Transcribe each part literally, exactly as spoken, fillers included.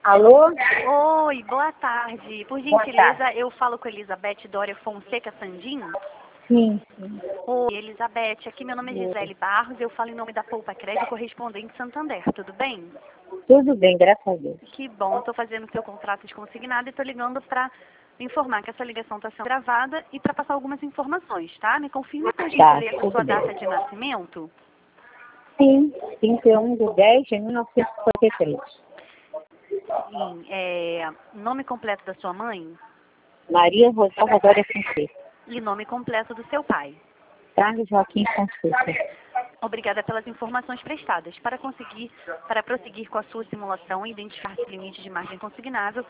Alô? Oi, boa tarde. Por Boa gentileza, tarde. eu falo com Elizabeth Dória Fonseca Sandim. Sim, sim. Oi, Elizabeth, aqui meu nome é Gisele Barros, eu falo em nome da Poupa Crédito Correspondente Santander, tudo bem? Tudo bem, graças a Deus. Que bom, estou fazendo o seu contrato de consignado e estou ligando para informar que essa ligação está sendo gravada e para passar algumas informações, tá? Me confirme, por Tá, gentileza, a tudo sua bem. data de nascimento. Sim, trinta e um de dez de mil novecentos e cinquenta e três. Sim, é, nome completo da sua mãe Maria Rosalva Dória Fonseca. e nome completo do seu pai. Carlos Joaquim Fonseca. Obrigada pelas informações prestadas. Para conseguir, para prosseguir com a sua simulação e identificar esse limite de margem consignável,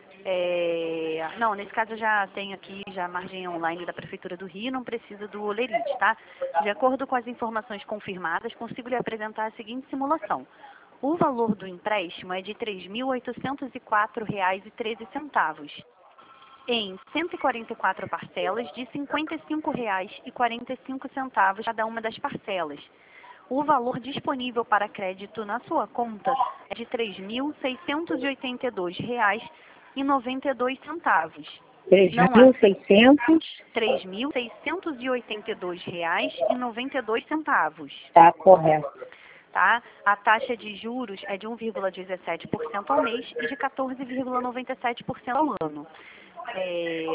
é, não, nesse caso eu já tenho aqui já a margem online da Prefeitura do Rio, não precisa do Olerite, tá? De acordo com as informações confirmadas, consigo lhe apresentar a seguinte simulação. O valor do empréstimo é de três mil oitocentos e quatro reais e treze centavos. Em cento e quarenta e quatro parcelas de cinquenta e cinco reais e quarenta e cinco centavos cada uma das parcelas. O valor disponível para crédito na sua conta é de três mil seiscentos e oitenta e dois reais e noventa e dois centavos. três Não há mil e seiscentos. três mil seiscentos e oitenta e dois reais e noventa e dois centavos. Tá correto. Tá? A taxa de juros é de um vírgula dezessete por cento ao mês e de quatorze vírgula noventa e sete por cento ao ano. É,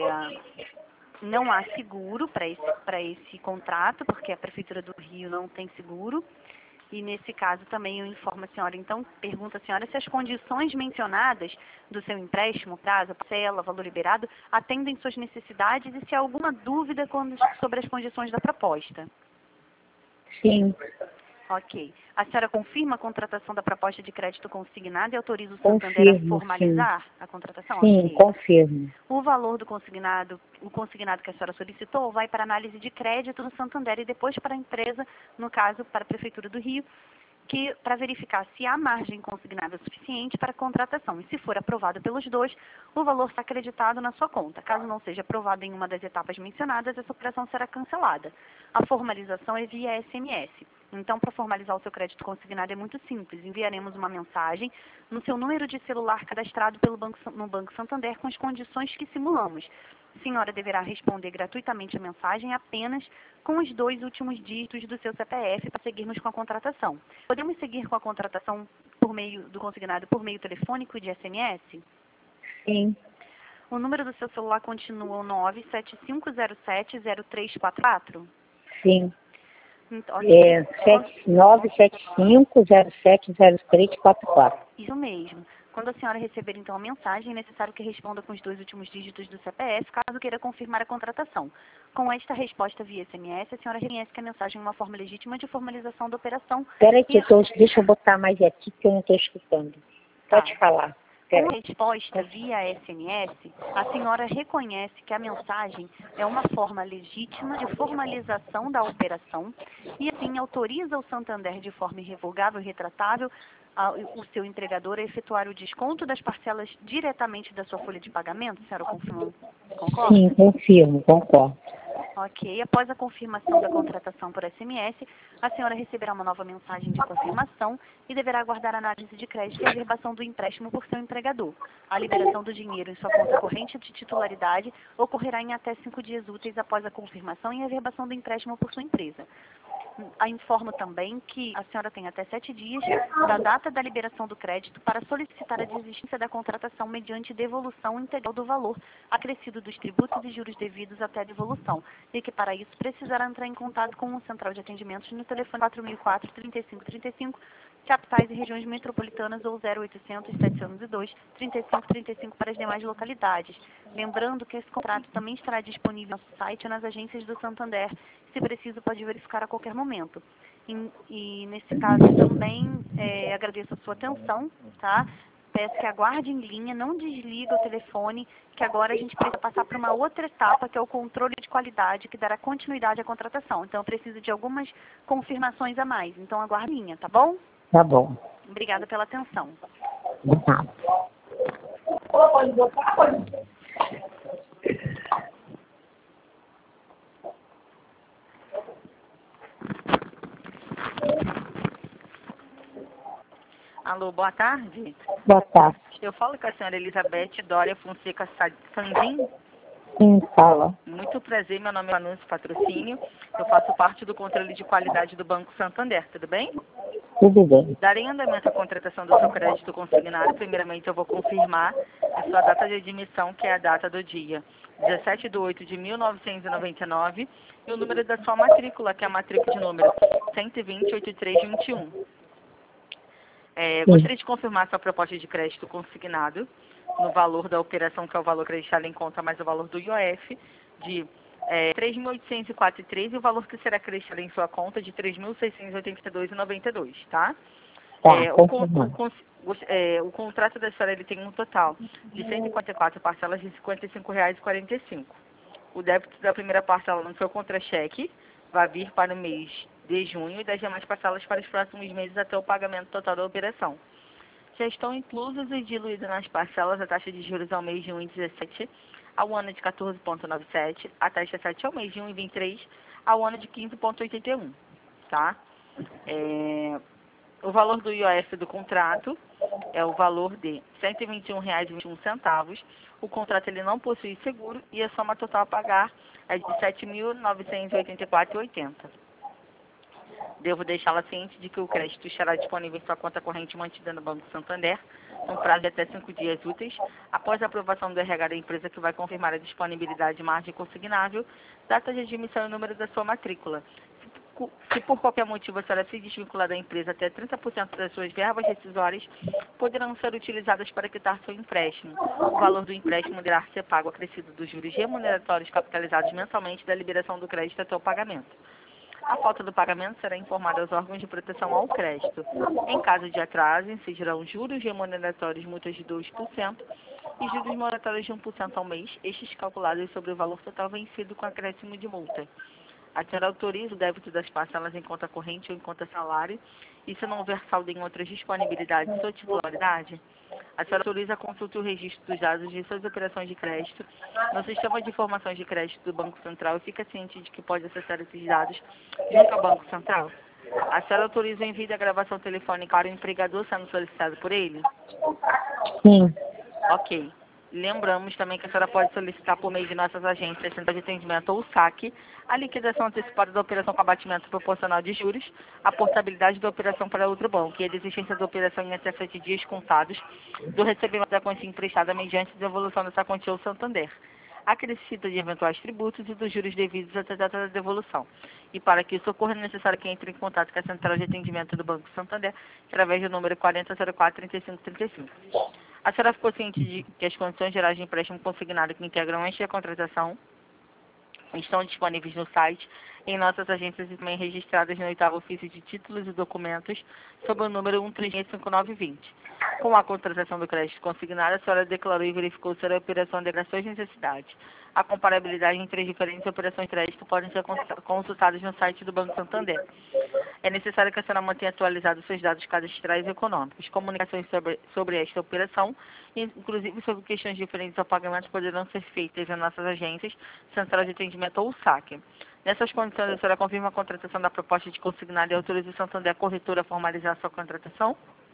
não há seguro para esse, para esse contrato, porque a Prefeitura do Rio não tem seguro. E nesse caso também eu informo a senhora, então, pergunto à senhora se as condições mencionadas do seu empréstimo, prazo, parcela, valor liberado, atendem suas necessidades e se há alguma dúvida quando- sobre as condições da proposta. Sim, Ok. A senhora confirma a contratação da proposta de crédito consignado e autoriza o Santander a confirmo, sim. formalizar a contratação? Sim, Ok. confirmo. O valor do consignado, o consignado que a senhora solicitou, vai para análise de crédito no Santander e depois para a empresa, no caso, para a Prefeitura do Rio, que para verificar se há margem consignada suficiente para a contratação. E se for aprovado pelos dois, o valor está acreditado na sua conta. Caso não seja aprovado em uma das etapas mencionadas, essa operação será cancelada. A formalização é via S M S. Então, para formalizar o seu crédito consignado é muito simples. Enviaremos uma mensagem no seu número de celular cadastrado pelo banco, no Banco Santander com as condições que simulamos. A senhora deverá responder gratuitamente a mensagem apenas com os dois últimos dígitos do seu C P F para seguirmos com a contratação. Podemos seguir com a contratação por meio do consignado por meio telefônico e de S M S? Sim, O número do seu celular continua o nove sete cinco zero sete zero três quatro quatro? sim. Então, ok. É sete nove sete cinco zero sete zero três quatro quatro. Isso mesmo. Quando a senhora receber, então, a mensagem, é necessário que responda com os dois últimos dígitos do C P F, caso queira confirmar a contratação. Com esta resposta via S M S, a senhora reconhece que a mensagem é uma forma legítima de formalização da operação. Peraí, que E, eu tô, deixa eu botar mais aqui que eu não estou escutando. tá. Pode falar. Com Peraí. a resposta via S M S, a senhora reconhece que a mensagem é uma forma legítima de formalização da operação e, assim, autoriza o Santander de forma irrevogável e retratável a- o seu empregador a efetuar o desconto das parcelas diretamente da sua folha de pagamento? A senhora confirma, concorda? Sim, confirmo, concordo. Ok. Após a confirmação da contratação por S M S, a senhora receberá uma nova mensagem de confirmação e deverá aguardar a análise de crédito e a averbação do empréstimo por seu empregador. A liberação do dinheiro em sua conta corrente de titularidade ocorrerá em até cinco dias úteis após a confirmação e a averbação do empréstimo por sua empresa. A informo também que a senhora tem até sete dias da data da liberação do crédito para solicitar a desistência da contratação mediante devolução integral do valor acrescido dos tributos e juros devidos até a devolução, e que para isso precisará entrar em contato com o Central de Atendimentos no telefone quatro mil e quatro, trinta e cinco trinta e cinco, capitais e regiões metropolitanas ou zero oitocentos, setecentos e dois, trinta e cinco trinta e cinco para as demais localidades. Lembrando que esse contrato também estará disponível no nosso site ou nas agências do Santander. Se preciso, pode verificar a qualquer momento. E, e nesse caso também é, agradeço a sua atenção, tá? Peço que aguarde em linha, não desliga o telefone, que agora a gente precisa passar para uma outra etapa, que é o controle de qualidade, que dará continuidade à contratação. Então, eu preciso de algumas confirmações a mais. Então, aguarde em linha, tá bom? Tá bom. Obrigada pela atenção. De nada. Alô, boa tarde. Boa tarde. Eu falo com a senhora Elizabeth Dória Fonseca Sa- Sandim. Sim, fala. Muito prazer, meu nome é Anúncio Patrocínio. Eu faço parte do controle de qualidade do Banco Santander, tudo bem? Tudo bem. Darei andamento à contratação do seu crédito consignado. Primeiramente, eu vou confirmar a sua data de admissão, que é a data do dia dezessete de oito de mil novecentos e noventa e nove, e o número da sua matrícula, que é a matrícula de número cento e vinte, oitenta e três, vinte e um. É, gostaria de confirmar sua proposta de crédito consignado no valor da operação, que é o valor creditado em conta, mais o valor do I O F, de é, três mil oitocentos e quatro vírgula três, e o valor que será creditado em sua conta de três mil seiscentos e oitenta e dois vírgula noventa e dois, tá? Tá, É, o, con- o, confirmado. cons- os- é, o contrato da senhora ele tem um total de cento e quarenta e quatro parcelas de cinquenta e cinco reais e quarenta e cinco. O débito da primeira parcela no seu contra-cheque vai vir para o mês de junho e das demais parcelas para os próximos meses até o pagamento total da operação. Já estão inclusas e diluídas nas parcelas a taxa de juros ao mês de um vírgula dezessete, ao ano de quatorze vírgula noventa e sete, a taxa sete ao mês de um vírgula vinte e três, ao ano de quinze vírgula oitenta e um, tá? É, o valor do I O F do contrato é o valor de cento e vinte e um reais e vinte e um centavos. O contrato ele não possui seguro e a soma total a pagar é de sete mil novecentos e oitenta e quatro reais e oitenta centavos. Devo deixá-la ciente de que o crédito estará disponível em sua conta corrente mantida no Banco Santander, no prazo de até cinco dias úteis, após a aprovação do R H da empresa, que vai confirmar a disponibilidade de margem consignável, data de admissão e número da sua matrícula. Se por qualquer motivo a senhora se desvincular da empresa, até trinta por cento das suas verbas rescisórias poderão ser utilizadas para quitar seu empréstimo. O valor do empréstimo deverá ser pago acrescido dos juros remuneratórios capitalizados mensalmente da liberação do crédito até o pagamento. A falta do pagamento será informada aos órgãos de proteção ao crédito. Em caso de atraso, incidirão juros remuneratórios multas de dois por cento e juros moratórios de um por cento ao mês, estes calculados sobre o valor total vencido com acréscimo de multa. A senhora autoriza o débito das parcelas em conta corrente ou em conta salário, e se não houver saldo em outras disponibilidades ou titularidade, a senhora autoriza a consulta e o registro dos dados de suas operações de crédito no sistema de informações de crédito do Banco Central e fica ciente de que pode acessar esses dados junto ao Banco Central. A senhora autoriza o envio da gravação telefônica para o empregador sendo solicitado por ele? Sim. Ok. Lembramos também que a senhora pode solicitar por meio de nossas agências, Centro de Atendimento ou SAC, a liquidação antecipada da operação com abatimento proporcional de juros, a portabilidade da operação para outro banco e a desistência da operação em até sete dias contados do recebimento da quantia emprestada mediante devolução dessa quantia ao Santander, acrescida de eventuais tributos e dos juros devidos até a data da devolução. E para que isso ocorra, é necessário que entre em contato com a Central de Atendimento do Banco Santander através do número quarenta zero quatro, trinta e cinco trinta e cinco. A senhora ficou ciente de que as condições gerais de empréstimo consignado que integram esta contratação estão disponíveis no site, em nossas agências e também registradas no oitavo ofício de títulos e documentos, sob o número um três cinco nove dois zero. Com a contratação do crédito consignado, a senhora declarou e verificou se a operação de suas necessidades. A comparabilidade entre as diferentes operações de crédito podem ser consultadas no site do Banco Santander. É necessário que a senhora mantenha atualizados seus dados cadastrais e econômicos. Comunicações sobre, sobre esta operação, inclusive sobre questões diferentes ao pagamento, poderão ser feitas em nossas agências, Central de Atendimento ou SAC. Nessas condições, a senhora confirma a contratação da proposta de consignado e autoriza o Santander a corretora a formalizar a sua contratação?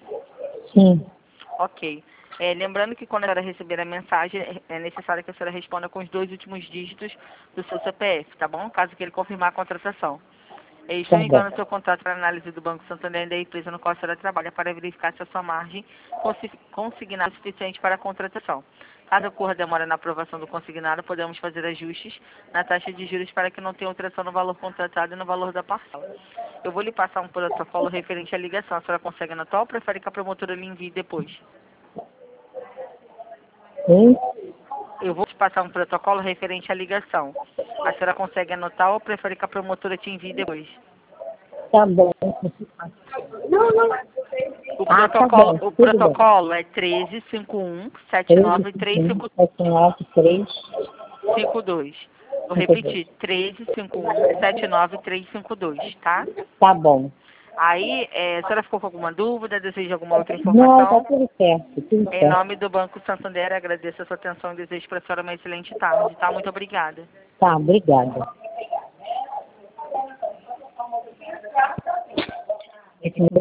Sim. Ok. É, lembrando que quando a senhora receber a mensagem, é necessário que a senhora responda com os dois últimos dígitos do seu C P F, tá bom? Caso queira confirmar a contratação. Eles estão Tá enviando bom. o seu contrato para análise do Banco Santander da empresa no qual a senhora trabalha para verificar se a sua margem consi- consignada é suficiente para a contratação. Caso ocorra demora na aprovação do consignado, podemos fazer ajustes na taxa de juros para que não tenha alteração no valor contratado e no valor da parcela. Eu vou lhe passar um protocolo referente à ligação. A senhora consegue anotar ou prefere que a promotora lhe envie depois? Sim. Eu vou te passar um protocolo referente à ligação. A senhora consegue anotar ou prefere que a promotora te envie depois? Tá bom. O Ah, tá protocolo, bom. o Tudo bem. protocolo é treze cinco um sete três, nove três cinco sete, nove, três, dois. Vou cinco, dois. repetir, treze cinco um sete nove três cinco dois, tá? Tá bom. Aí, é, a senhora ficou com alguma dúvida, deseja alguma outra Não, tá informação? tudo certo. Tudo Em certo. nome do Banco Santander, agradeço a sua atenção e desejo para a senhora uma excelente tarde, tá? Muito obrigada. Tá, obrigada. Esse